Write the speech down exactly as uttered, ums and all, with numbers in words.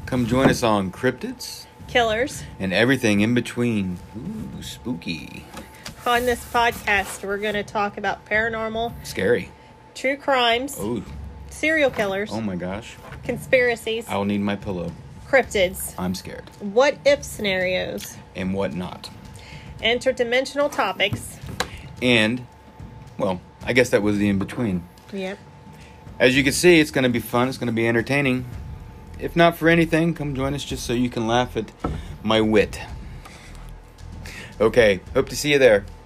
Come join us on Cryptids Killers. and everything in between. Ooh, spooky. On this podcast, we're going to talk about paranormal, Scary. true crimes, Oh, serial killers, oh my gosh. conspiracies, I'll need my pillow. cryptids, I'm scared. what-if scenarios, And whatnot. interdimensional topics. And, well, I guess that was the in-between. Yep. As you can see, it's going to be fun. It's going to be entertaining. If not for anything, come join us just so you can laugh at my wit. Okay, hope to see you there.